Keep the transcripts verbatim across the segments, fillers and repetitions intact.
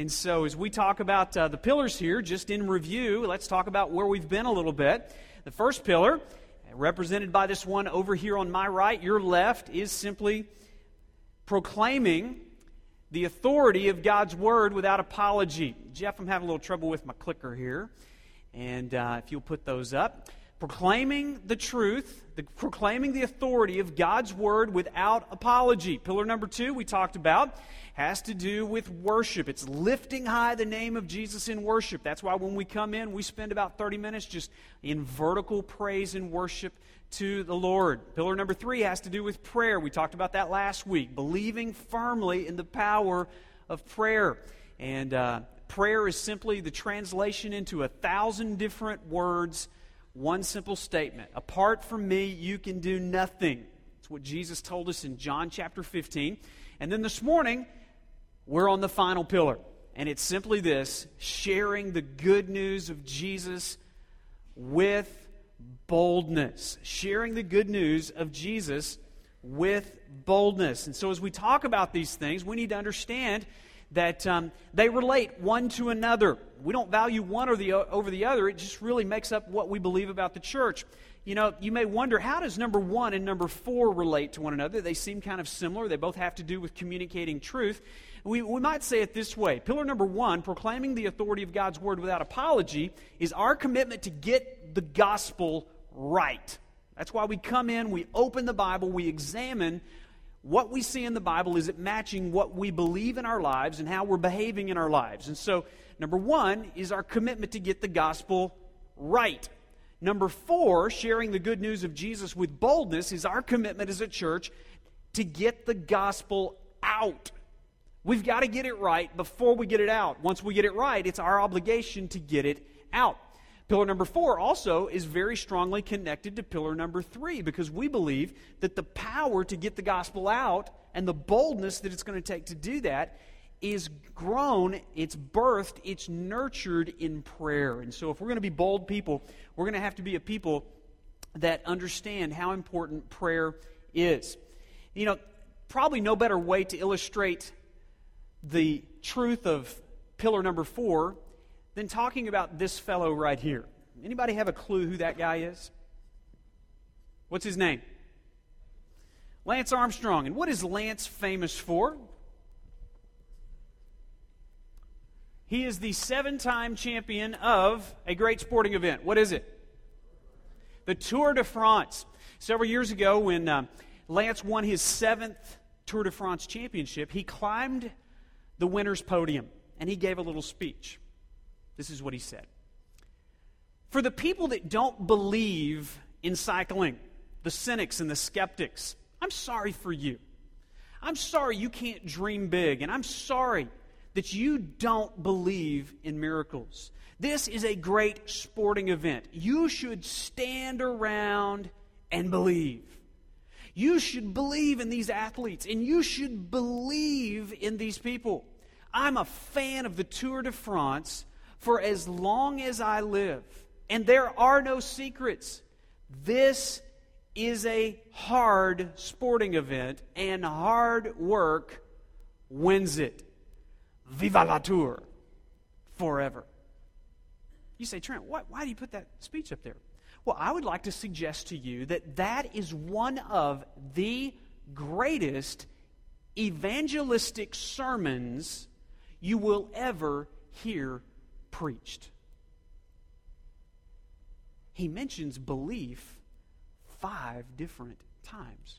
And so as we talk about uh, the pillars here, just in review, let's talk about where we've been a little bit. The first pillar, represented by this one over here on my right, your left, is simply proclaiming the authority of God's Word without apology. Jeff, I'm having a little trouble with my clicker here. And uh, if you'll put those up. Proclaiming the truth, the, proclaiming the authority of God's Word without apology. Pillar number two we talked about has to do with worship. It's lifting high the name of Jesus in worship. That's why when we come in, we spend about thirty minutes just in vertical praise and worship to the Lord. Pillar number three has to do with prayer. We talked about that last week. Believing firmly in the power of prayer. And uh, prayer is simply the translation into a thousand different words. One simple statement. Apart from me, you can do nothing. That's what Jesus told us in John chapter fifteen. And then this morning, we're on the final pillar. And it's simply this: sharing the good news of Jesus with boldness. Sharing the good news of Jesus with boldness. And so as we talk about these things, we need to understand that um, they relate one to another. We don't value one or the over the other. It just really makes up what we believe about the church. You know, you may wonder, how does number one and number four relate to one another? They seem kind of similar. They both have to do with communicating truth. We, we might say it this way. Pillar number one, proclaiming the authority of God's Word without apology, is our commitment to get the gospel right. That's why we come in, we open the Bible, we examine what we see in the Bible. Is it matching what we believe in our lives and how we're behaving in our lives? And so, number one is our commitment to get the gospel right. Number four, sharing the good news of Jesus with boldness, is our commitment as a church to get the gospel out. We've got to get it right before we get it out. Once we get it right, it's our obligation to get it out. Pillar number four also is very strongly connected to pillar number three, because we believe that the power to get the gospel out and the boldness that it's going to take to do that is grown, it's birthed, it's nurtured in prayer. And so if we're going to be bold people, we're going to have to be a people that understand how important prayer is. You know, probably no better way to illustrate the truth of pillar number four than talking about this fellow right here. Anybody have a clue who that guy is? What's his name? Lance Armstrong. And what is Lance famous for? He is the seven-time champion of a great sporting event. What is it? The Tour de France. Several years ago, when uh, Lance won his seventh Tour de France championship, he climbed the winner's podium, and he gave a little speech. This is what he said. For the people that don't believe in cycling, the cynics and the skeptics, I'm sorry for you. I'm sorry you can't dream big, and I'm sorry that you don't believe in miracles. This is a great sporting event. You should stand around and believe. You should believe in these athletes, and you should believe in these people. I'm a fan of the Tour de France for as long as I live. And there are no secrets. This is a hard sporting event, and hard work wins it. Viva la Tour. Forever. You say, Trent, why, why do you put that speech up there? Well, I would like to suggest to you that that is one of the greatest evangelistic sermons you will ever hear preached. He mentions belief five different times.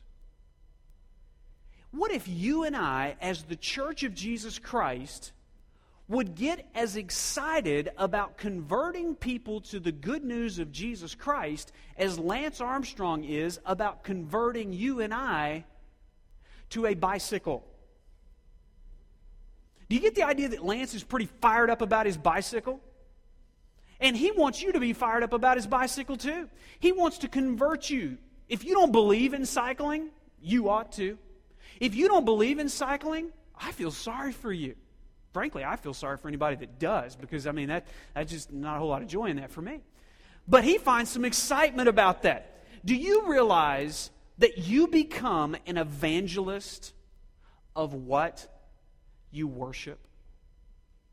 What if you and I, as the Church of Jesus Christ, would get as excited about converting people to the good news of Jesus Christ as Lance Armstrong is about converting you and I to a bicycle? Do you get the idea that Lance is pretty fired up about his bicycle? And he wants you to be fired up about his bicycle too. He wants to convert you. If you don't believe in cycling, you ought to. If you don't believe in cycling, I feel sorry for you. Frankly, I feel sorry for anybody that does, because, I mean, that that's just not a whole lot of joy in that for me. But he finds some excitement about that. Do you realize that you become an evangelist of what you worship?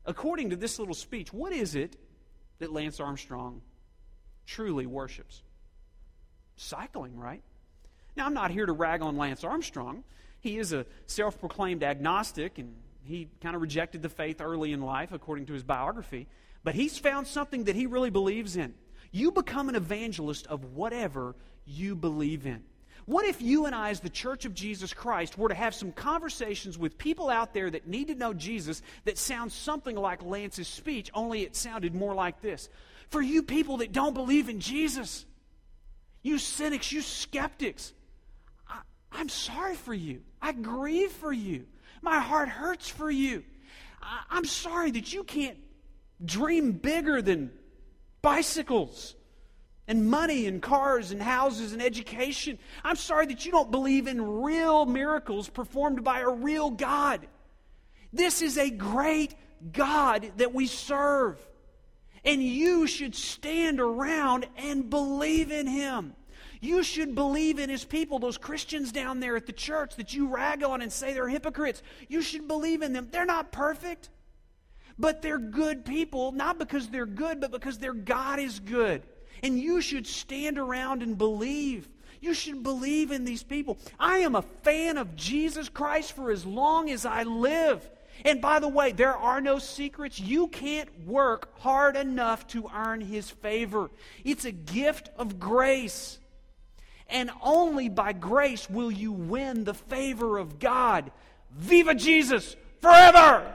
according to this little speech, what is it that Lance Armstrong truly worships? Cycling, right? Now, I'm not here to rag on Lance Armstrong. He is a self-proclaimed agnostic, and he kind of rejected the faith early in life, according to his biography. But he's found something that he really believes in. You become an evangelist of whatever you believe in. What if you and I, as the Church of Jesus Christ, were to have some conversations with people out there that need to know Jesus that sounds something like Lance's speech, only it sounded more like this? For you people that don't believe in Jesus, you cynics, you skeptics, I, I'm sorry for you. I grieve for you. My heart hurts for you. I, I'm sorry that you can't dream bigger than bicycles and money and cars and houses and education. I'm sorry that you don't believe in real miracles performed by a real God. This is a great God that we serve. And you should stand around and believe in Him. You should believe in His people, those Christians down there at the church that you rag on and say they're hypocrites. You should believe in them. They're not perfect, but they're good people, not because they're good, but because their God is good. And you should stand around and believe. You should believe in these people. I am a fan of Jesus Christ for as long as I live. And by the way, there are no secrets. You can't work hard enough to earn His favor. It's a gift of grace. And only by grace will you win the favor of God. Viva Jesus forever!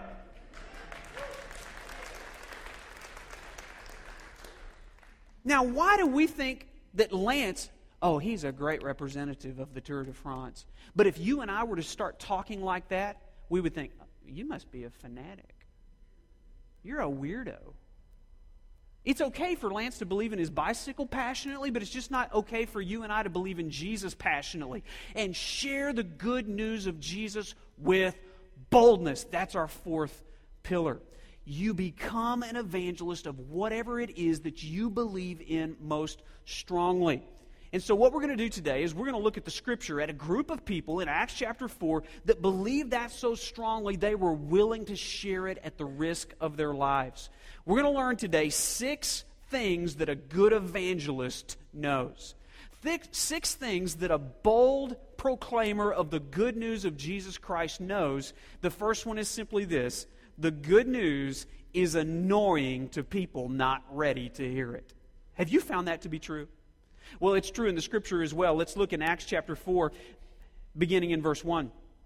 Now, why do we think that Lance, oh, he's a great representative of the Tour de France. But if you and I were to start talking like that, we would think, you must be a fanatic. You're a weirdo. It's okay for Lance to believe in his bicycle passionately, but it's just not okay for you and I to believe in Jesus passionately and share the good news of Jesus with boldness. That's our fourth pillar. You become an evangelist of whatever it is that you believe in most strongly. And so what we're going to do today is we're going to look at the Scripture at a group of people in Acts chapter four that believed that so strongly they were willing to share it at the risk of their lives. We're going to learn today six things that a good evangelist knows. Six things that a bold proclaimer of the good news of Jesus Christ knows. The first one is simply this: the good news is annoying to people not ready to hear it. Have you found that to be true? Well, it's true in the Scripture as well. Let's look in Acts chapter four, beginning in verse one.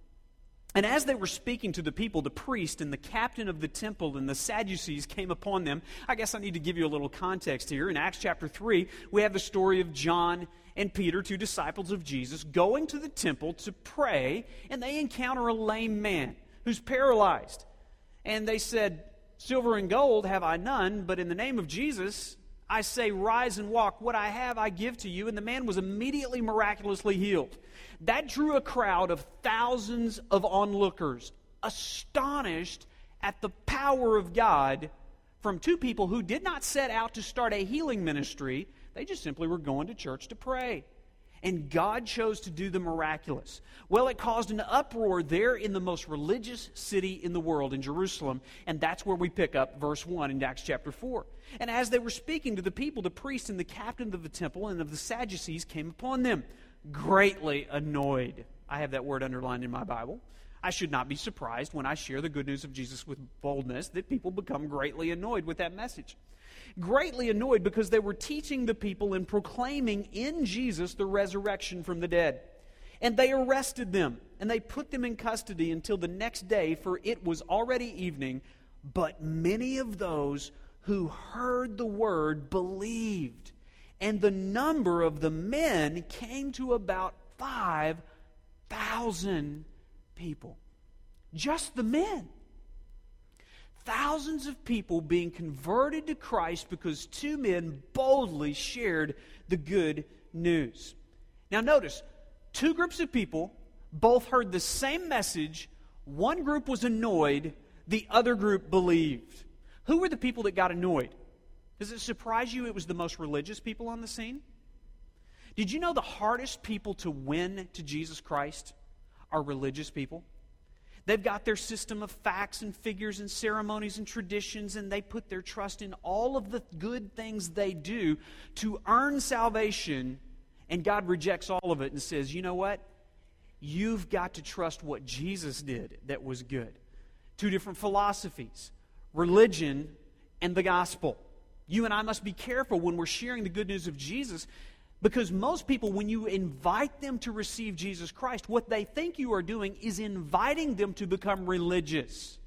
And as they were speaking to the people, the priest and the captain of the temple and the Sadducees came upon them. I guess I need to give you a little context here. In Acts chapter three, we have the story of John and Peter, two disciples of Jesus, going to the temple to pray, and they encounter a lame man who's paralyzed. And they said, "Silver and gold have I none, but in the name of Jesus I say, rise and walk. What I have I give to you." And the man was immediately miraculously healed. That drew a crowd of thousands of onlookers, astonished at the power of God from two people who did not set out to start a healing ministry. They just simply were going to church to pray. And God chose to do the miraculous. Well, it caused an uproar there in the most religious city in the world, in Jerusalem. And that's where we pick up verse one in Acts chapter four. And as they were speaking to the people, the priest and the captain of the temple and of the Sadducees came upon them, greatly annoyed. I have that word underlined in my Bible. I should not be surprised when I share the good news of Jesus with boldness that people become greatly annoyed with that message. Greatly annoyed because they were teaching the people and proclaiming in Jesus the resurrection from the dead. And they arrested them, and they put them in custody until the next day, for it was already evening. But many of those who heard the word believed, and the number of the men came to about five thousand people. Just the men. Thousands of people being converted to Christ because two men boldly shared the good news. Now notice, two groups of people both heard the same message. One group was annoyed, the other group believed. Who were the people that got annoyed? Does it surprise you it was the most religious people on the scene? Did you know the hardest people to win to Jesus Christ are religious people? They've got their system of facts and figures and ceremonies and traditions, and they put their trust in all of the good things they do to earn salvation, and God rejects all of it and says, you know what? You've got to trust what Jesus did that was good. Two different philosophies, religion and the gospel. You and I must be careful when we're sharing the good news of Jesus, because most people, when you invite them to receive Jesus Christ, what they think you are doing is inviting them to become religious.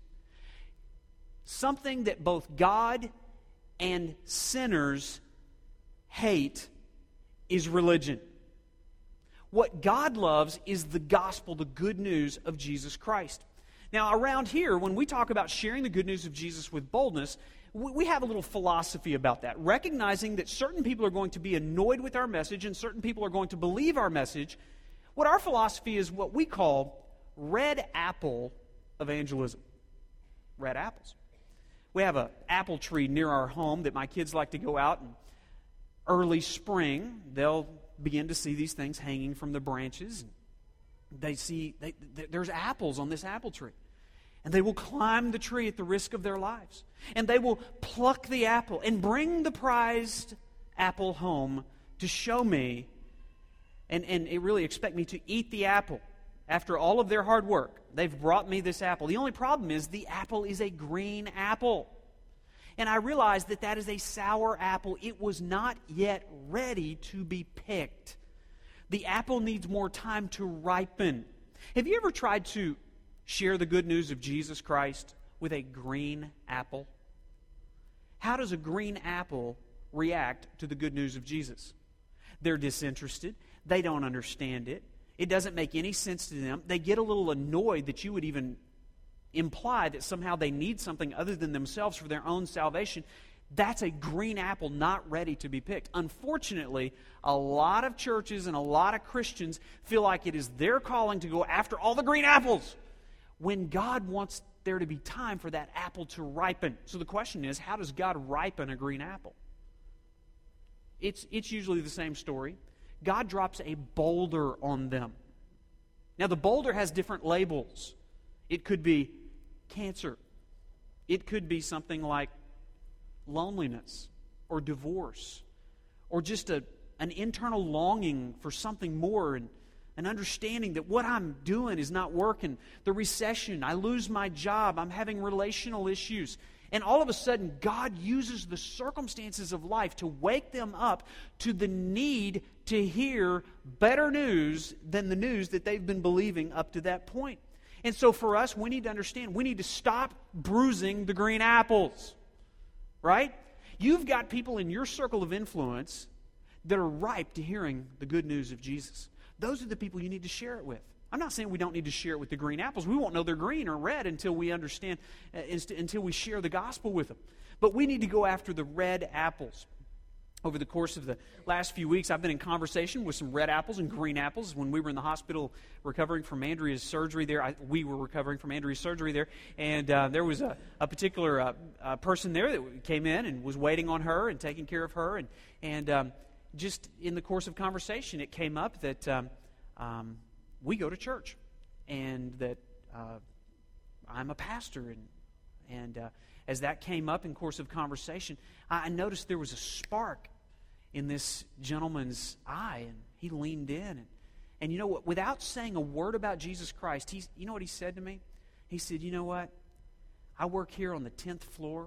Something that both God and sinners hate is religion. What God loves is the gospel, the good news of Jesus Christ. Now, around here, when we talk about sharing the good news of Jesus with boldness, we have a little philosophy about that, recognizing that certain people are going to be annoyed with our message and certain people are going to believe our message. What our philosophy is what we call red apple evangelism. Red apples. We have an apple tree near our home that my kids like to go out, and early spring, they'll begin to see these things hanging from the branches. They see, they, there's apples on this apple tree. And they will climb the tree at the risk of their lives. And they will pluck the apple and bring the prized apple home to show me, and, and it really expect me to eat the apple. After all of their hard work, they've brought me this apple. The only problem is the apple is a green apple. And I realized that that is a sour apple. It was not yet ready to be picked. The apple needs more time to ripen. Have you ever tried to share the good news of Jesus Christ with a green apple? How does a green apple react to the good news of Jesus? They're disinterested. They don't understand it. It doesn't make any sense to them. They get a little annoyed that you would even imply that somehow they need something other than themselves for their own salvation. That's a green apple not ready to be picked. Unfortunately, a lot of churches and a lot of Christians feel like it is their calling to go after all the green apples, when God wants there to be time for that apple to ripen. So the question is, how does God ripen a green apple? It's, it's usually the same story. God drops a boulder on them. Now, the boulder has different labels. It could be cancer. It could be something like loneliness or divorce, or just a, an internal longing for something more, and an understanding that what I'm doing is not working. The recession, I lose my job, I'm having relational issues. And all of a sudden, God uses the circumstances of life to wake them up to the need to hear better news than the news that they've been believing up to that point. And so for us, we need to understand, we need to stop bruising the green apples. Right? You've got people in your circle of influence that are ripe to hearing the good news of Jesus. Those are the people you need to share it with. I'm not saying we don't need to share it with the green apples. We won't know they're green or red until we understand, uh, inst- until we share the gospel with them. But we need to go after the red apples. Over the course of the last few weeks, I've been in conversation with some red apples and green apples. When we were in the hospital recovering from Andrea's surgery there, I, we were recovering from Andrea's surgery there, and uh, there was a, a particular uh, uh, person there that came in and was waiting on her and taking care of her. And, and um, just in the course of conversation, it came up that um, um, we go to church, and that uh, I'm a pastor. And, and uh, as that came up in course of conversation, I noticed there was a spark in this gentleman's eye, and he leaned in. And, and you know what? Without saying a word about Jesus Christ, he's, you know what he said to me? He said, you know what? I work here on the tenth floor,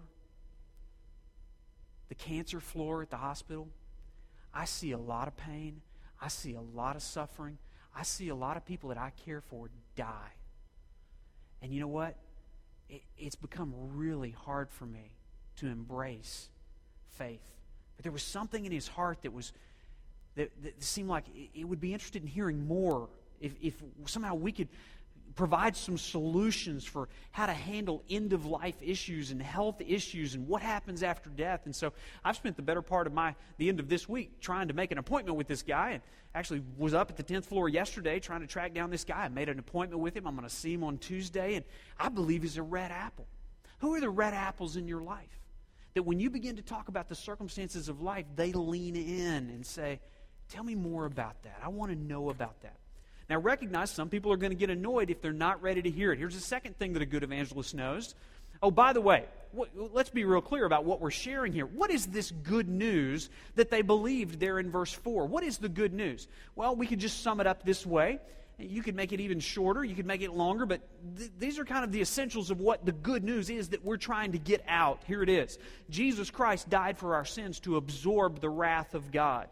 the cancer floor at the hospital. I see a lot of pain. I see a lot of suffering. I see a lot of people that I care for die. And you know what? It, it's become really hard for me to embrace faith. But there was something in his heart that was that, that seemed like it, it would be interested in hearing more if, if somehow we could provide some solutions for how to handle end-of-life issues and health issues and what happens after death. And so I've spent the better part of my the end of this week trying to make an appointment with this guy, and actually was up at the tenth floor yesterday trying to track down this guy. I made an appointment with him. I'm going to see him on Tuesday, and I believe he's a red apple. Who are the red apples in your life? That when you begin to talk about the circumstances of life, they lean in and say, tell me more about that. I want to know about that. Now recognize some people are going to get annoyed if they're not ready to hear it. Here's the second thing that a good evangelist knows. Oh, by the way, what, let's be real clear about what we're sharing here. What is this good news that they believed there in verse four? What is the good news? Well, we could just sum it up this way. You could make it even shorter. You could make it longer. But th- these are kind of the essentials of what the good news is that we're trying to get out. Here it is. Jesus Christ died for our sins to absorb the wrath of God.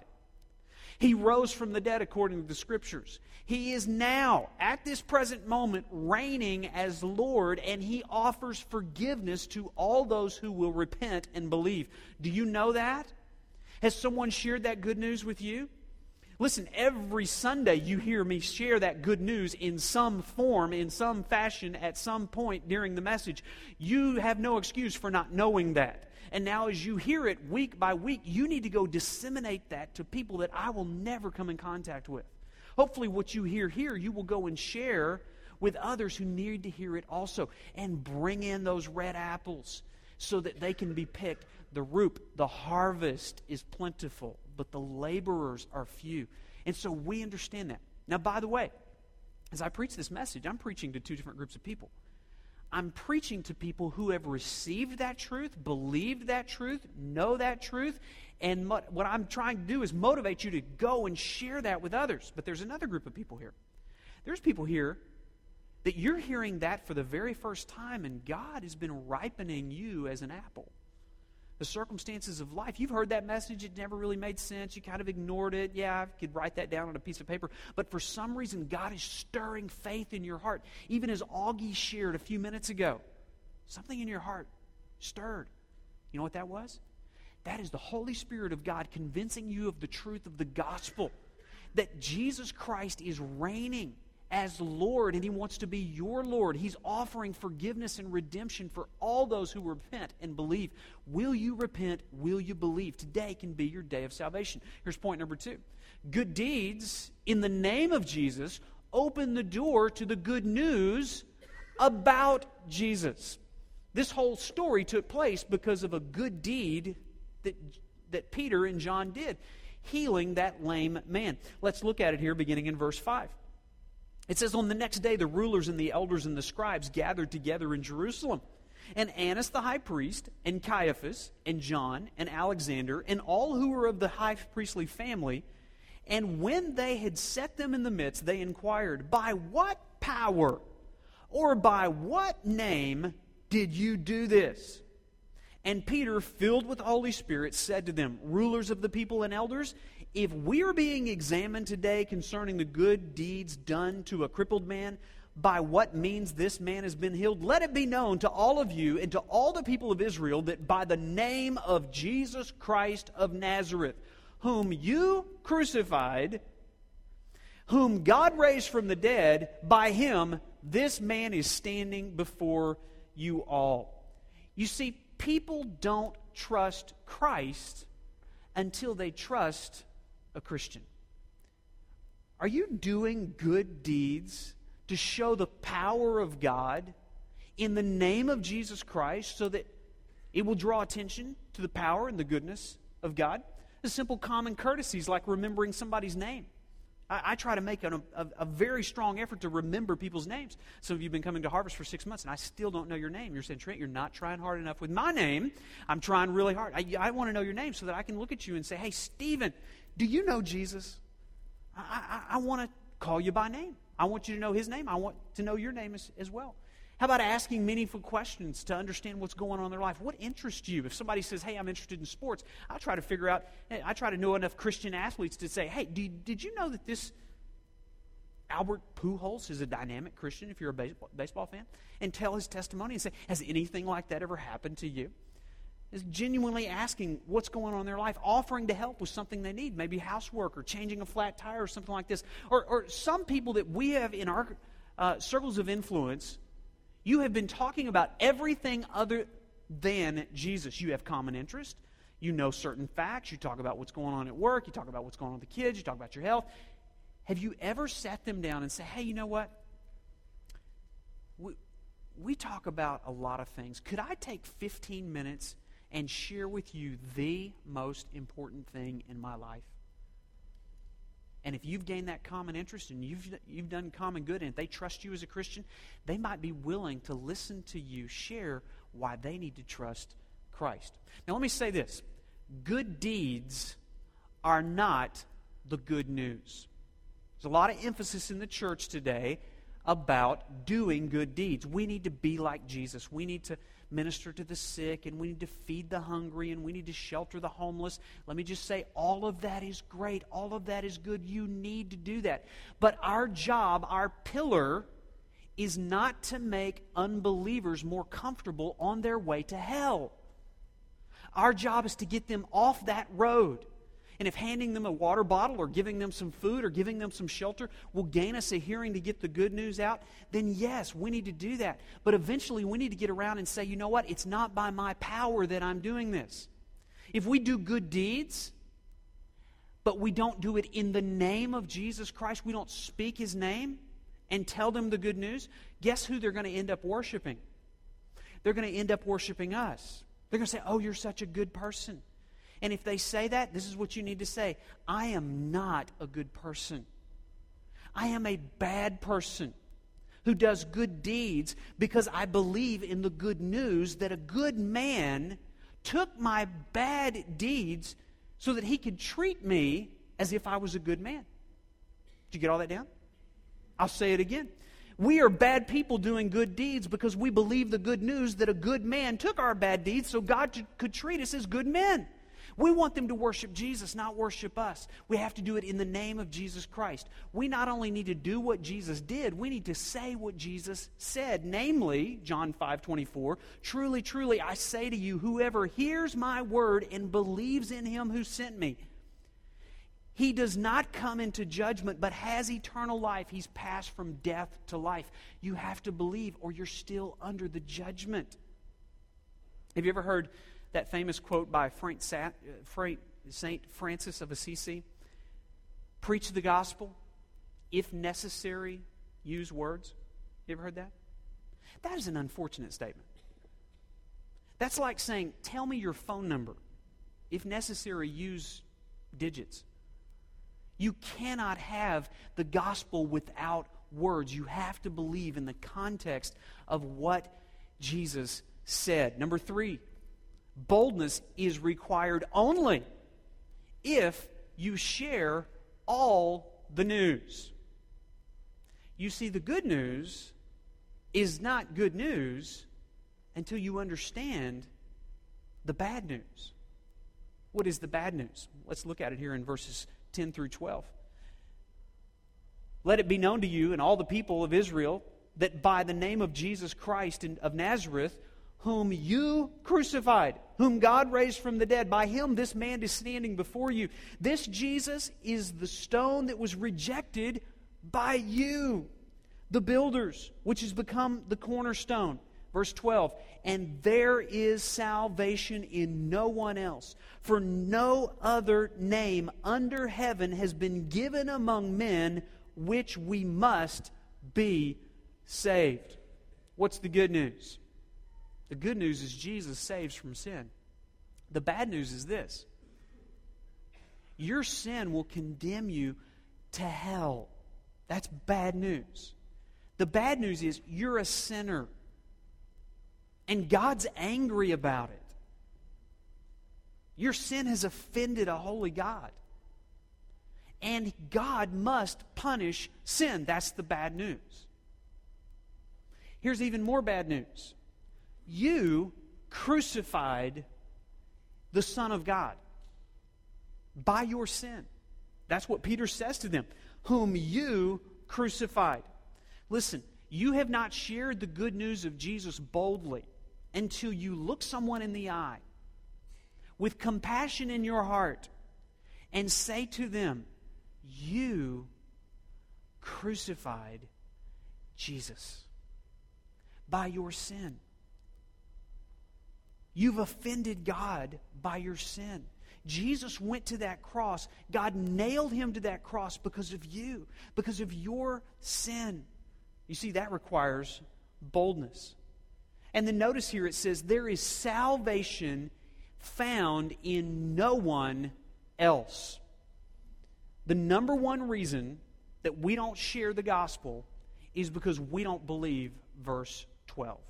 He rose from the dead according to the Scriptures. He is now, at this present moment, reigning as Lord, and He offers forgiveness to all those who will repent and believe. Do you know that? Has someone shared that good news with you? Listen, every Sunday you hear me share that good news in some form, in some fashion, at some point during the message. You have no excuse for not knowing that. And now as you hear it week by week, you need to go disseminate that to people that I will never come in contact with. Hopefully what you hear here, you will go and share with others who need to hear it also. And bring in those red apples so that they can be picked. The root, the harvest is plentiful, but the laborers are few. And so we understand that. Now, by the way, as I preach this message, I'm preaching to two different groups of people. I'm preaching to people who have received that truth, believed that truth, know that truth, and mo- what I'm trying to do is motivate you to go and share that with others. But there's another group of people here. There's people here that you're hearing that for the very first time, and God has been ripening you as an apple. The circumstances of life. You've heard that message. It never really made sense. You kind of ignored it. Yeah, I could write that down on a piece of paper. But for some reason, God is stirring faith in your heart. Even as Augie shared a few minutes ago, something in your heart stirred. You know what that was? That is the Holy Spirit of God convincing you of the truth of the gospel. That Jesus Christ is reigning as Lord, and He wants to be your Lord. He's offering forgiveness and redemption for all those who repent and believe. Will you repent? Will you believe? Today can be your day of salvation. Here's point number two. Good deeds in the name of Jesus open the door to the good news about Jesus. This whole story took place because of a good deed that, that Peter and John did, healing that lame man. Let's look at it here beginning in verse five. It says, on the next day, the rulers and the elders and the scribes gathered together in Jerusalem. And Annas the high priest, and Caiaphas, and John, and Alexander, and all who were of the high priestly family. And when they had set them in the midst, they inquired, by what power or by what name did you do this? And Peter, filled with the Holy Spirit, said to them, rulers of the people and elders, if we are being examined today concerning the good deeds done to a crippled man, by what means this man has been healed, let it be known to all of you and to all the people of Israel that by the name of Jesus Christ of Nazareth, whom you crucified, whom God raised from the dead, by Him this man is standing before you all. You see, people don't trust Christ until they trust a Christian. Are you doing good deeds to show the power of God in the name of Jesus Christ so that it will draw attention to the power and the goodness of God? The simple common courtesies like remembering somebody's name. I, I try to make a, a, a very strong effort to remember people's names. Some of you have been coming to Harvest for six months and I still don't know your name. You're saying, Trent, you're not trying hard enough with my name. I'm trying really hard. I, I want to know your name so that I can look at you and say, hey, Stephen, do you know Jesus? I, I, I want to call you by name. I want you to know His name. I want to know your name as, as well. How about asking meaningful questions to understand what's going on in their life? What interests you? If somebody says, hey, I'm interested in sports, I try to figure out, I try to know enough Christian athletes to say, hey, did, did you know that this Albert Pujols is a dynamic Christian if you're a baseball, baseball fan? And tell his testimony and say, has anything like that ever happened to you? Is genuinely asking what's going on in their life, offering to help with something they need, maybe housework or changing a flat tire or something like this. Or, or some people that we have in our uh, circles of influence, you have been talking about everything other than Jesus. You have common interest. You know certain facts. You talk about what's going on at work. You talk about what's going on with the kids. You talk about your health. Have you ever sat them down and said, hey, you know what? We, we talk about a lot of things. Could I take fifteen minutes and and share with you the most important thing in my life? And if you've gained that common interest and you've, you've done common good, and if they trust you as a Christian, they might be willing to listen to you share why they need to trust Christ. Now let me say this. Good deeds are not the good news. There's a lot of emphasis in the church today about doing good deeds. We need to be like Jesus. We need to minister to the sick, and we need to feed the hungry, and we need to shelter the homeless. Let me just say, all of that is great. All of that is good. You need to do that. But our job, our pillar, is not to make unbelievers more comfortable on their way to hell. Our job is to get them off that road. And if handing them a water bottle or giving them some food or giving them some shelter will gain us a hearing to get the good news out, then yes, we need to do that. But eventually we need to get around and say, you know what? It's not by my power that I'm doing this. If we do good deeds, but we don't do it in the name of Jesus Christ, we don't speak His name and tell them the good news, guess who they're going to end up worshiping? They're going to end up worshiping us. They're going to say, oh, you're such a good person. And if they say that, this is what you need to say. I am not a good person. I am a bad person who does good deeds because I believe in the good news that a good man took my bad deeds so that he could treat me as if I was a good man. Did you get all that down? I'll say it again. We are bad people doing good deeds because we believe the good news that a good man took our bad deeds so God could treat us as good men. We want them to worship Jesus, not worship us. We have to do it in the name of Jesus Christ. We not only need to do what Jesus did, we need to say what Jesus said. Namely, John five twenty-four, truly, truly, I say to you, whoever hears my word and believes in Him who sent me, he does not come into judgment, but has eternal life. He's passed from death to life. You have to believe, or you're still under the judgment. Have you ever heard that famous quote by Saint Francis of Assisi? Preach the gospel. If necessary, use words. You ever heard that? That is an unfortunate statement. That's like saying, tell me your phone number. If necessary, use digits. You cannot have the gospel without words. You have to believe in the context of what Jesus said. Number three, boldness is required only if you share all the news. You see, the good news is not good news until you understand the bad news. What is the bad news? Let's look at it here in verses ten through twelve. Let it be known to you and all the people of Israel that by the name of Jesus Christ of Nazareth, whom you crucified, whom God raised from the dead, by Him this man is standing before you. This Jesus is the stone that was rejected by you, the builders, which has become the cornerstone. Verse twelve, and there is salvation in no one else, for no other name under heaven has been given among men which we must be saved. What's the good news? The good news is Jesus saves from sin. The bad news is this: your sin will condemn you to hell. That's bad news. The bad news is you're a sinner. And God's angry about it. Your sin has offended a holy God. And God must punish sin. That's the bad news. Here's even more bad news. You crucified the Son of God by your sin. That's what Peter says to them. Whom you crucified. Listen, you have not shared the good news of Jesus boldly until you look someone in the eye with compassion in your heart and say to them, you crucified Jesus by your sin. You've offended God by your sin. Jesus went to that cross. God nailed Him to that cross because of you, because of your sin. You see, that requires boldness. And then notice here it says, there is salvation found in no one else. The number one reason that we don't share the gospel is because we don't believe verse twelve.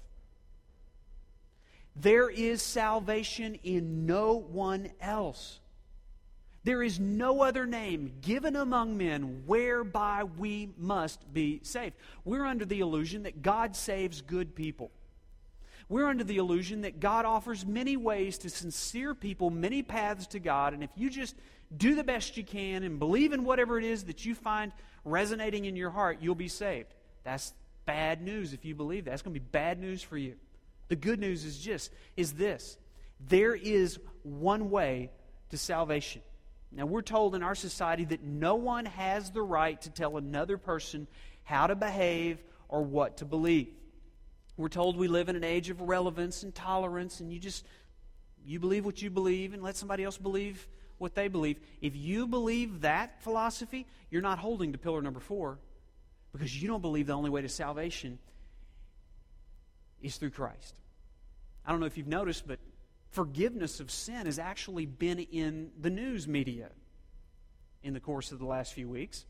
There is salvation in no one else. There is no other name given among men whereby we must be saved. We're under the illusion that God saves good people. We're under the illusion that God offers many ways to sincere people, many paths to God, and if you just do the best you can and believe in whatever it is that you find resonating in your heart, you'll be saved. That's bad news if you believe that. That's going to be bad news for you. The good news is just is this. There is one way to salvation. Now, we're told in our society that no one has the right to tell another person how to behave or what to believe. We're told we live in an age of relevance and tolerance, and you just, you believe what you believe and let somebody else believe what they believe. If you believe that philosophy, you're not holding to pillar number four, because you don't believe the only way to salvation is through Christ. I don't know if you've noticed, but forgiveness of sin has actually been in the news media in the course of the last few weeks.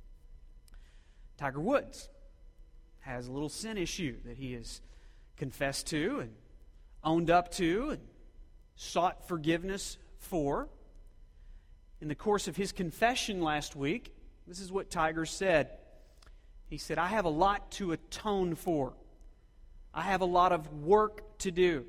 Tiger Woods has a little sin issue that he has confessed to and owned up to and sought forgiveness for. In the course of his confession last week, this is what Tiger said. He said, "I have a lot to atone for. I have a lot of work to do.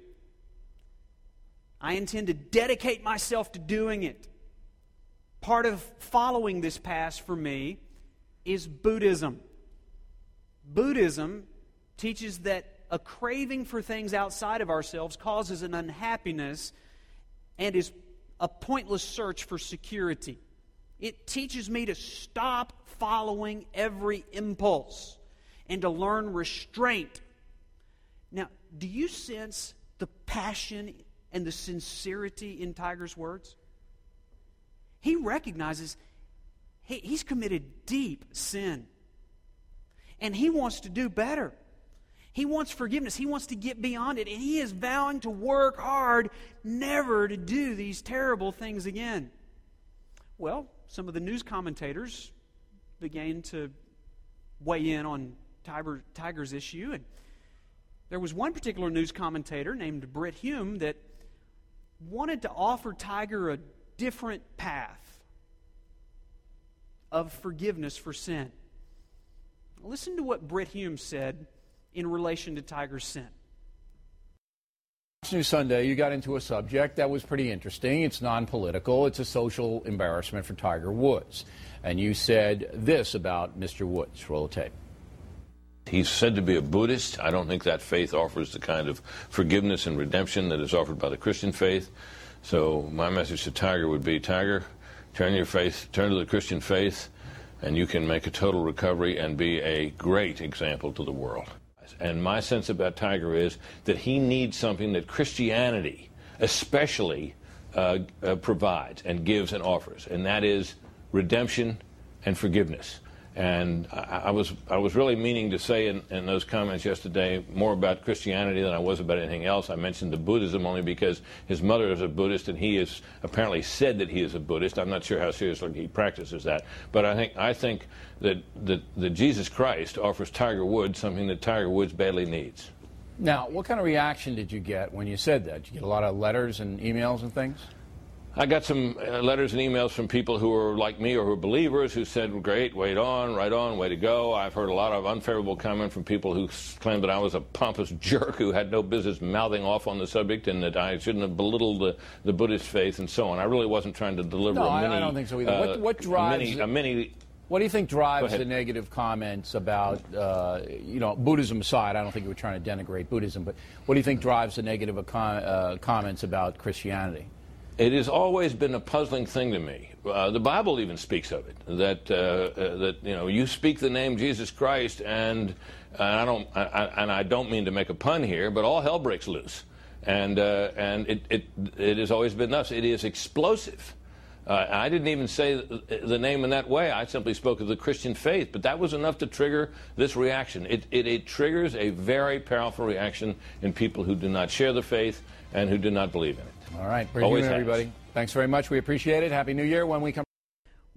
I intend to dedicate myself to doing it. Part of following this path for me is Buddhism. Buddhism teaches that a craving for things outside of ourselves causes an unhappiness and is a pointless search for security. It teaches me to stop following every impulse and to learn restraint." Now, do you sense the passion and the sincerity in Tiger's words? He recognizes he, he's committed deep sin. And he wants to do better. He wants forgiveness. He wants to get beyond it. And he is vowing to work hard never to do these terrible things again. Well, some of the news commentators began to weigh in on Tiger, Tiger's issue. And there was one particular news commentator named Britt Hume that wanted to offer Tiger a different path of forgiveness for sin. Listen to what Britt Hume said in relation to Tiger's sin. Fox News Sunday, you got into a subject that was pretty interesting. It's non-political. It's a social embarrassment for Tiger Woods. And you said this about Mister Woods. Roll the tape. He's said to be a Buddhist. I don't think that faith offers the kind of forgiveness and redemption that is offered by the Christian faith. So my message to Tiger would be, Tiger, turn your faith, turn to the Christian faith, and you can make a total recovery and be a great example to the world. And my sense about Tiger is that he needs something that Christianity especially uh, uh, provides and gives and offers, and that is redemption and forgiveness. And I, I was I was really meaning to say in, in those comments yesterday more about Christianity than I was about anything else. I mentioned the Buddhism only because his mother is a Buddhist and he has apparently said that he is a Buddhist. I'm not sure how seriously he practices that. But I think I think that, that, that Jesus Christ offers Tiger Woods something that Tiger Woods badly needs. Now, what kind of reaction did you get when you said that? Did you get a lot of letters and emails and things? I got some uh, letters and emails from people who are like me or who are believers who said, great, wait on, right on, way to go. I've heard a lot of unfavorable comment from people who claimed that I was a pompous jerk who had no business mouthing off on the subject and that I shouldn't have belittled the, the Buddhist faith and so on. I really wasn't trying to deliver no, a mini... I don't think so either. Uh, what, what drives... A mini, a mini What do you think drives the negative comments about, uh, you know, Buddhism aside? I don't think you were trying to denigrate Buddhism, but what do you think drives the negative uh, comments about Christianity? It has always been a puzzling thing to me. Uh, the Bible even speaks of it, that, uh, uh, that you know, you speak the name Jesus Christ, and, and, I don't, I, and I don't mean to make a pun here, but all hell breaks loose. And, uh, and it, it, it has always been thus. It is explosive. Uh, I didn't even say the name in that way. I simply spoke of the Christian faith, but that was enough to trigger this reaction. It, it, it triggers a very powerful reaction in people who do not share the faith and who do not believe in it. All right, Britt Hume, everybody. Thanks very much. We appreciate it. Happy New Year. When we come.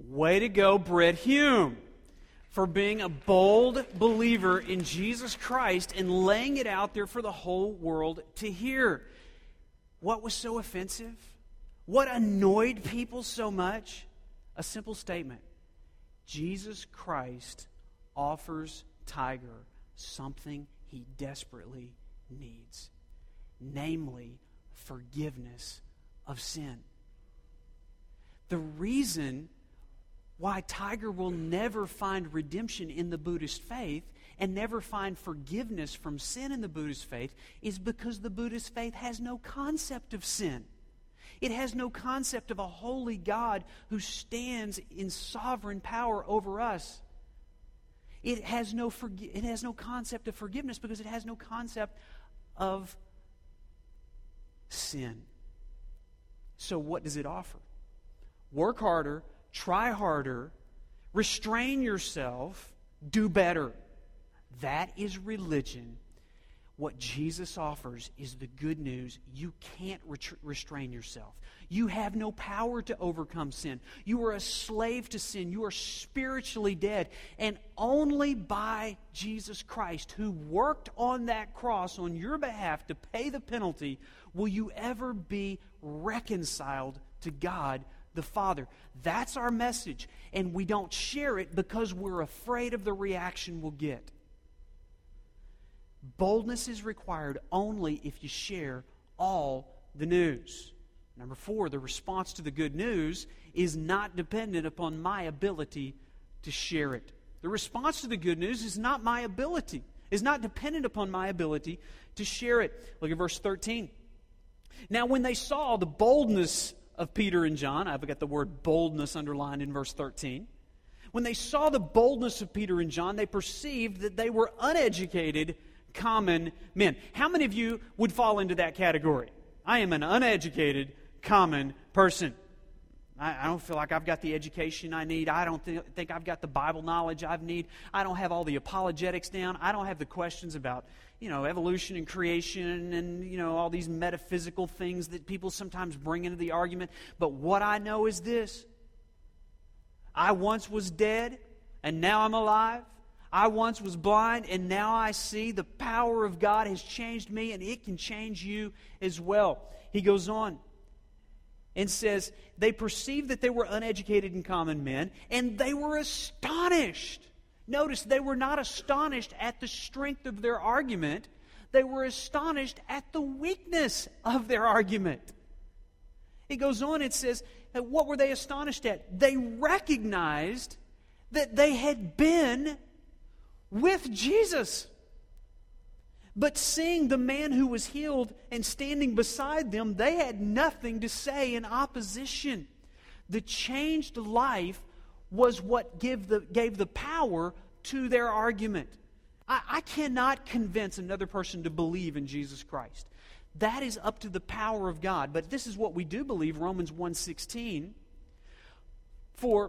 Way to go, Brett Hume, for being a bold believer in Jesus Christ and laying it out there for the whole world to hear. What was so offensive? What annoyed people so much? A simple statement. Jesus Christ offers Tiger something he desperately needs, namely forgiveness of sin. The reason why Tiger will never find redemption in the Buddhist faith and never find forgiveness from sin in the Buddhist faith is because the Buddhist faith has no concept of sin. It has no concept of a holy God who stands in sovereign power over us. It has no forgi- it has no concept of forgiveness because it has no concept of sin. So what does it offer? Work harder, try harder, restrain yourself, do better. That is religion. What Jesus offers is the good news. You can't ret- restrain yourself. You have no power to overcome sin. You are a slave to sin. You are spiritually dead. And only by Jesus Christ, who worked on that cross on your behalf to pay the penalty, will you ever be reconciled to God the Father. That's our message. And we don't share it because we're afraid of the reaction we'll get. Boldness is required only if you share all the news. Number four, the response to the good news is not dependent upon my ability to share it. The response to the good news is not my ability, is not dependent upon my ability to share it. Look at verse thirteen. Now when they saw the boldness of Peter and John, I've got the word boldness underlined in verse thirteen. When they saw the boldness of Peter and John, they perceived that they were uneducated common men. How many of you would fall into that category? I am an uneducated common person. I, I don't feel like I've got the education I need. I don't th- think I've got the Bible knowledge I need. I don't have all the apologetics down. I don't have the questions about, you know, evolution and creation and, you know, all these metaphysical things that people sometimes bring into the argument. But what I know is this. I once was dead, and now I'm alive. I once was blind, and now I see. The power of God has changed me, and it can change you as well. He goes on and says, they perceived that they were uneducated and common men, and they were astonished. Notice, they were not astonished at the strength of their argument. They were astonished at the weakness of their argument. He goes on and says, what were they astonished at? They recognized that they had been with Jesus. But seeing the man who was healed and standing beside them, they had nothing to say in opposition. The changed life was what gave the, gave the power to their argument. I, I cannot convince another person to believe in Jesus Christ. That is up to the power of God. But this is what we do believe, Romans one sixteen. For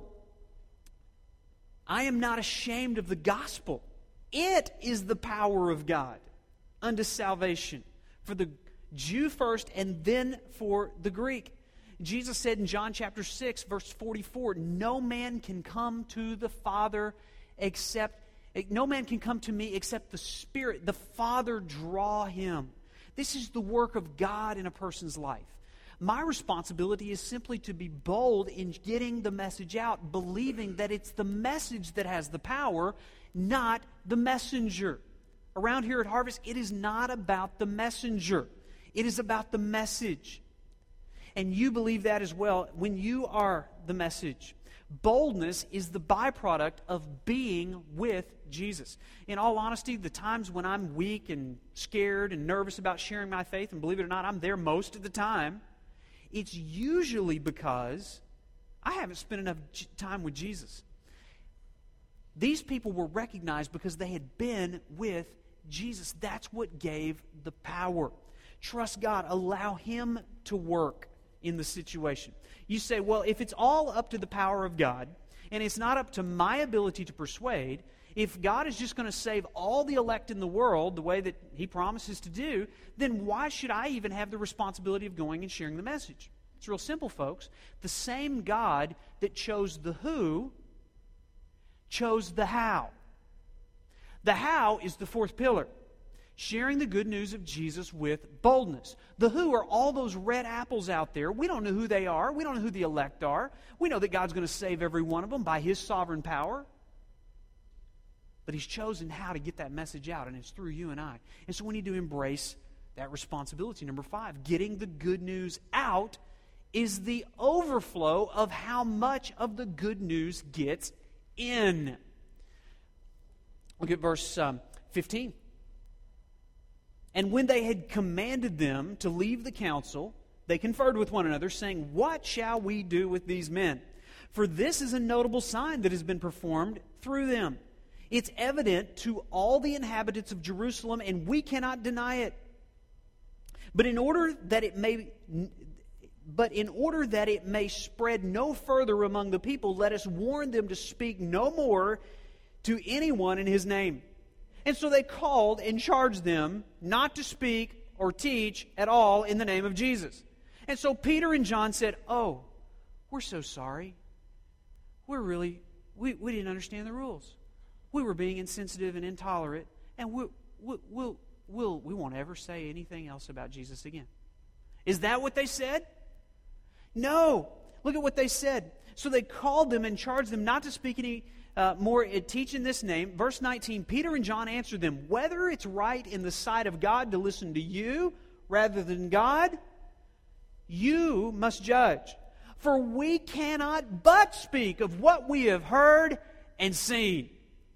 I am not ashamed of the gospel. It is the power of God unto salvation for the Jew first and then for the Greek. Jesus said in John chapter six, verse forty-four, no man can come to the Father except, no man can come to me except the Spirit, the Father draw him. This is the work of God in a person's life. My responsibility is simply to be bold in getting the message out, believing that it's the message that has the power, not the messenger. Around here at Harvest, it is not about the messenger. It is about the message. And you believe that as well when you are the message. Boldness is the byproduct of being with Jesus. In all honesty, the times when I'm weak and scared and nervous about sharing my faith, and believe it or not, I'm there most of the time, it's usually because I haven't spent enough time with Jesus. These people were recognized because they had been with Jesus. That's what gave the power. Trust God. Allow Him to work in the situation. You say, well, if it's all up to the power of God, and it's not up to my ability to persuade, if God is just going to save all the elect in the world the way that He promises to do, then why should I even have the responsibility of going and sharing the message? It's real simple, folks. The same God that chose the who chose the how. The how is the fourth pillar. Sharing the good news of Jesus with boldness. The who are all those red apples out there. We don't know who they are. We don't know who the elect are. We know that God's going to save every one of them by His sovereign power. But He's chosen how to get that message out, and it's through you and I. And so we need to embrace that responsibility. Number five, getting the good news out is the overflow of how much of the good news gets in. Look at verse um, fifteen. And when they had commanded them to leave the council, they conferred with one another, saying, "What shall we do with these men? For this is a notable sign that has been performed through them. It's evident to all the inhabitants of Jerusalem, and we cannot deny it. But in order that it may, but in order that it may spread no further among the people, let us warn them to speak no more to anyone in His name." And so they called and charged them not to speak or teach at all in the name of Jesus. And so Peter and John said, "Oh, we're so sorry. We're really, we, we didn't understand the rules. We were being insensitive and intolerant, and we, we, we'll, we'll, we won't ever say anything else about Jesus again." Is that what they said? No. Look at what they said. So they called them and charged them not to speak any Uh, more uh, teach in this name. Verse nineteen, Peter and John answered them, "Whether it's right in the sight of God to listen to you rather than God, you must judge. For we cannot but speak of what we have heard and seen."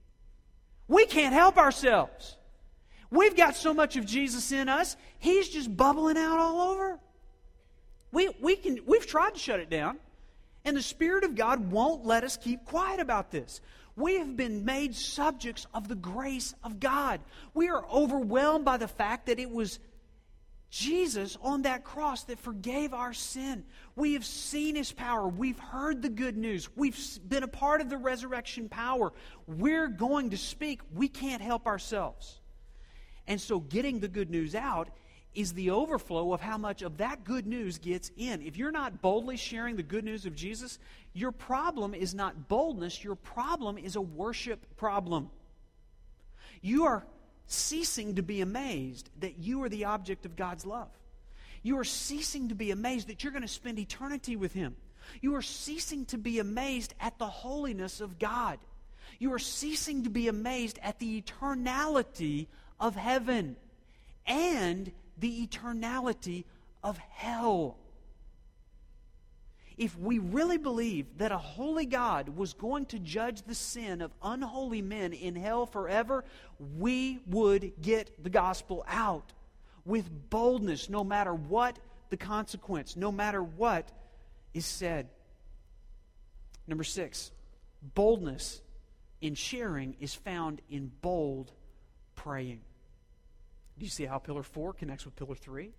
We can't help ourselves. We've got so much of Jesus in us, He's just bubbling out all over. We, we can, we've tried to shut it down. And the Spirit of God won't let us keep quiet about this. We have been made subjects of the grace of God. We are overwhelmed by the fact that it was Jesus on that cross that forgave our sin. We have seen His power. We've heard the good news. We've been a part of the resurrection power. We're going to speak. We can't help ourselves. And so getting the good news out is the overflow of how much of that good news gets in. If you're not boldly sharing the good news of Jesus, your problem is not boldness. Your problem is a worship problem. You are ceasing to be amazed that you are the object of God's love. You are ceasing to be amazed that you're going to spend eternity with Him. You are ceasing to be amazed at the holiness of God. You are ceasing to be amazed at the eternality of heaven and the eternality of hell. If we really believed that a holy God was going to judge the sin of unholy men in hell forever, we would get the gospel out with boldness, no matter what the consequence, no matter what is said. Number six, boldness in sharing is found in bold praying. Do you see how Pillar four connects with Pillar three?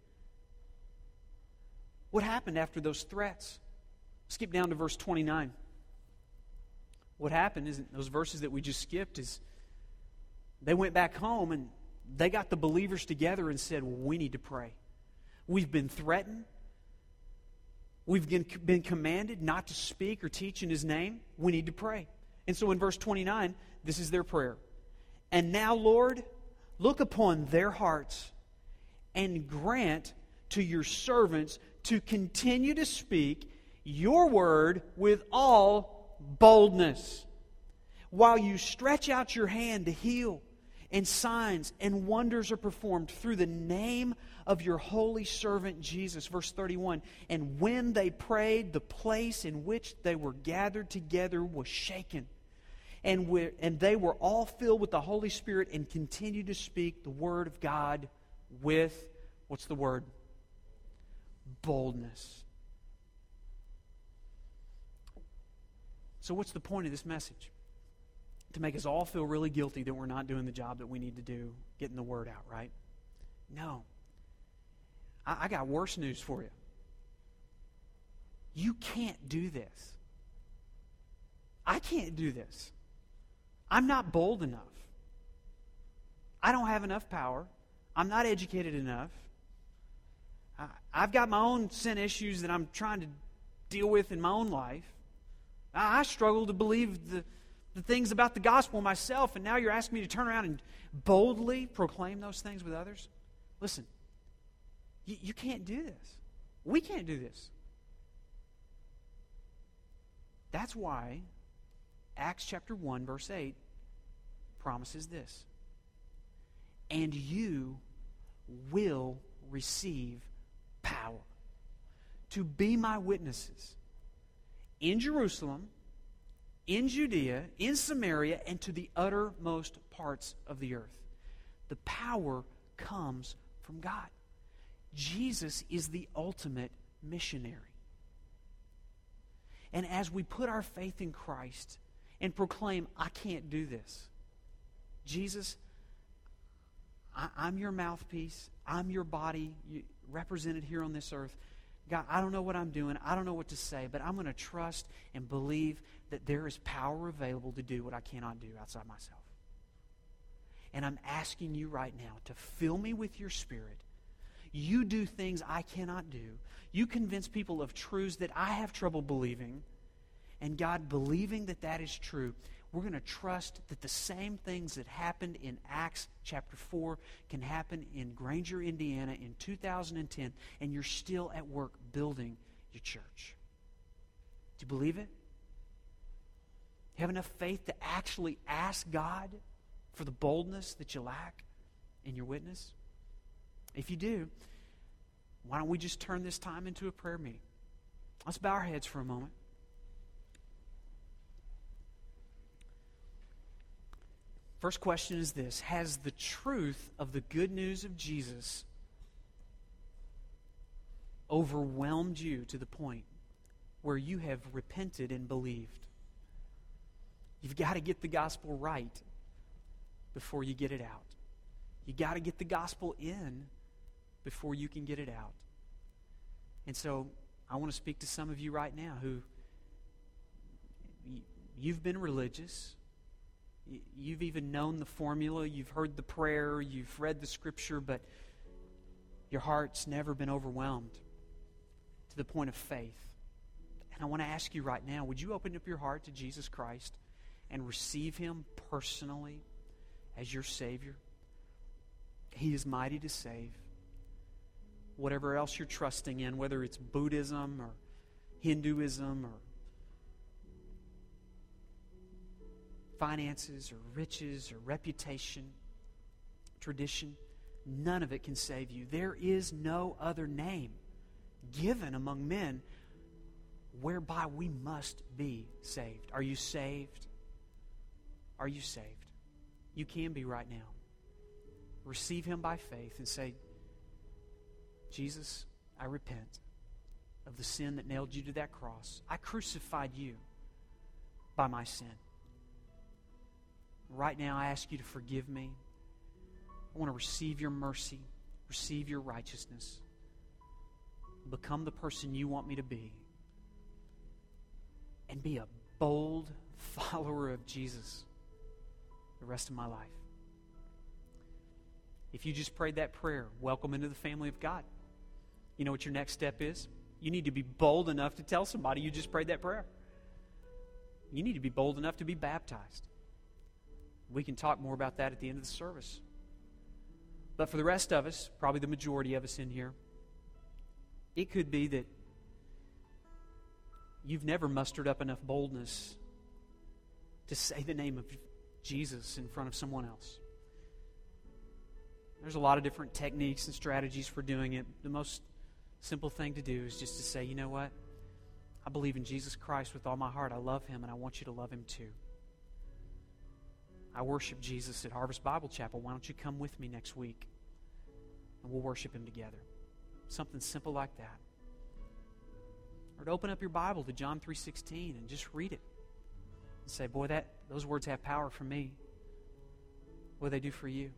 What happened after those threats? Skip down to verse twenty-nine. What happened is, those verses that we just skipped, is they went back home and they got the believers together and said, "Well, we need to pray. We've been threatened. We've been commanded not to speak or teach in His name. We need to pray." And so in verse twenty-nine, this is their prayer. "And now, Lord, look upon their hearts and grant to your servants to continue to speak your word with all boldness, while you stretch out your hand to heal, and signs and wonders are performed through the name of your holy servant Jesus." Verse thirty-one, "And when they prayed, the place in which they were gathered together was shaken. And, we, and they were all filled with the Holy Spirit and continued to speak the word of God with," what's the word? Boldness. So what's the point of this message? To make us all feel really guilty that we're not doing the job that we need to do, getting the word out, right? No. I, I got worse news for you. You can't do this. I can't do this. I'm not bold enough. I don't have enough power. I'm not educated enough. I, I've got my own sin issues that I'm trying to deal with in my own life. I, I struggle to believe the, the things about the gospel myself, and now you're asking me to turn around and boldly proclaim those things with others? Listen, you, you can't do this. We can't do this. That's why Acts chapter one, verse eight promises this. And you will receive power to be my witnesses in Jerusalem, in Judea, in Samaria, and to the uttermost parts of the earth. The power comes from God. Jesus is the ultimate missionary. And as we put our faith in Christ and proclaim, I can't do this, Jesus, I, I'm your mouthpiece. I'm your body you, represented here on this earth. God, I don't know what I'm doing. I don't know what to say, but I'm going to trust and believe that there is power available to do what I cannot do outside myself. And I'm asking you right now to fill me with your Spirit. You do things I cannot do. You convince people of truths that I have trouble believing. And God, believing that that is true, we're going to trust that the same things that happened in Acts chapter four can happen in Granger, Indiana in two thousand ten, and you're still at work building your church. Do you believe it? You have enough faith to actually ask God for the boldness that you lack in your witness? If you do, why don't we just turn this time into a prayer meeting? Let's bow our heads for a moment. First question is this: has the truth of the good news of Jesus overwhelmed you to the point where you have repented and believed? You've got to get the gospel right before you get it out. You've got to get the gospel in before you can get it out. And so I want to speak to some of you right now who you've been religious. You've even known the formula. You've heard the prayer. You've read the scripture, but your heart's never been overwhelmed to the point of faith. And I want to ask you right now, would you open up your heart to Jesus Christ and receive Him personally as your Savior? He is mighty to save. Whatever else you're trusting in, whether it's Buddhism or Hinduism or finances or riches or reputation, tradition, none of it can save you. There is no other name given among men whereby we must be saved. Are you saved? Are you saved? You can be right now. Receive Him by faith and say, Jesus, I repent of the sin that nailed you to that cross. I crucified you by my sin. Right now, I ask you to forgive me. I want to receive your mercy, receive your righteousness, become the person you want me to be, and be a bold follower of Jesus the rest of my life. If you just prayed that prayer, welcome into the family of God. You know what your next step is? You need to be bold enough to tell somebody you just prayed that prayer. You need to be bold enough to be baptized. We can talk more about that at the end of the service. But for the rest of us, probably the majority of us in here, it could be that you've never mustered up enough boldness to say the name of Jesus in front of someone else. There's a lot of different techniques and strategies for doing it. The most simple thing to do is just to say, you know what? I believe in Jesus Christ with all my heart. I love Him, and I want you to love Him too. I worship Jesus at Harvest Bible Chapel. Why don't you come with me next week? And we'll worship Him together. Something simple like that. Or to open up your Bible to John three sixteen and just read it. And say, boy, that those words have power for me. What do they do for you?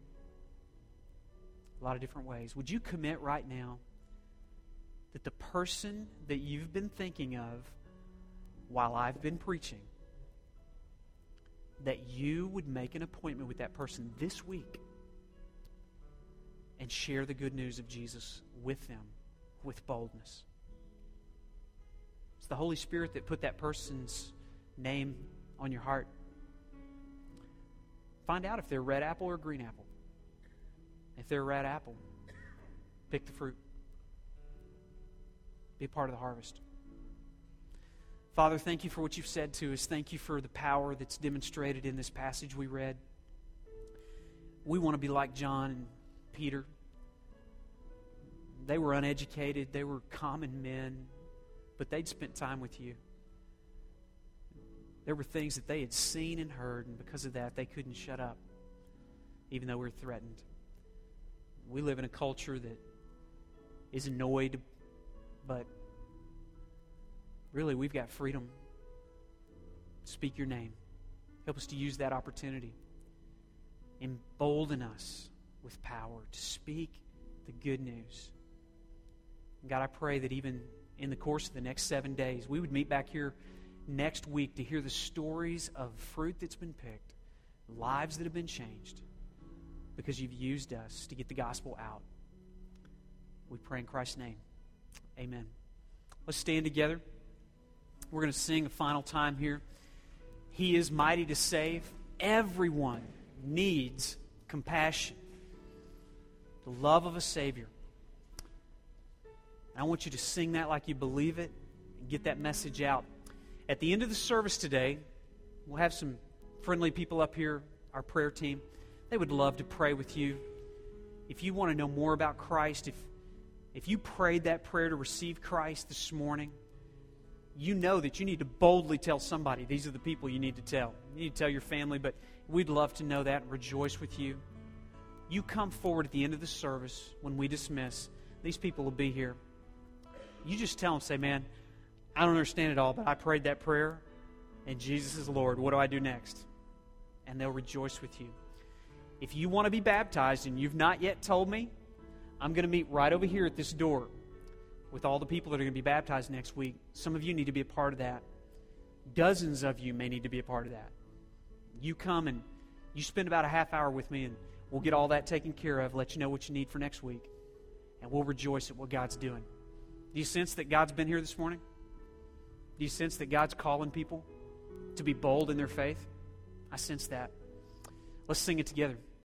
A lot of different ways. Would you commit right now that the person that you've been thinking of while I've been preaching, that you would make an appointment with that person this week and share the good news of Jesus with them with boldness. It's the Holy Spirit that put that person's name on your heart. Find out if they're red apple or green apple. If they're a red apple, pick the fruit. Be a part of the harvest. Father, thank you for what you've said to us. Thank you for the power that's demonstrated in this passage we read. We want to be like John and Peter. They were uneducated. They were common men, but they'd spent time with you. There were things that they had seen and heard, and because of that, they couldn't shut up, even though we were threatened. We live in a culture that is annoyed, but really, we've got freedom. Speak your name. Help us to use that opportunity. Embolden us with power to speak the good news. God, I pray that even in the course of the next seven days, we would meet back here next week to hear the stories of fruit that's been picked, lives that have been changed, because you've used us to get the gospel out. We pray in Christ's name. Amen. Let's stand together. We're going to sing a final time here. He is mighty to save. Everyone needs compassion. The love of a Savior. I want you to sing that like you believe it and get that message out. At the end of the service today, we'll have some friendly people up here, our prayer team. They would love to pray with you. If you want to know more about Christ, if, if you prayed that prayer to receive Christ this morning, you know that you need to boldly tell somebody. These are the people you need to tell. You need to tell your family, but we'd love to know that and rejoice with you. You come forward at the end of the service when we dismiss. These people will be here. You just tell them, say, man, I don't understand it all, but I prayed that prayer, and Jesus is Lord. What do I do next? And they'll rejoice with you. If you want to be baptized and you've not yet told me, I'm going to meet right over here at this door with all the people that are going to be baptized next week. Some of you need to be a part of that. Dozens of you may need to be a part of that. You come and you spend about a half hour with me, and we'll get all that taken care of, let you know what you need for next week, and we'll rejoice at what God's doing. Do you sense that God's been here this morning? Do you sense that God's calling people to be bold in their faith? I sense that. Let's sing it together.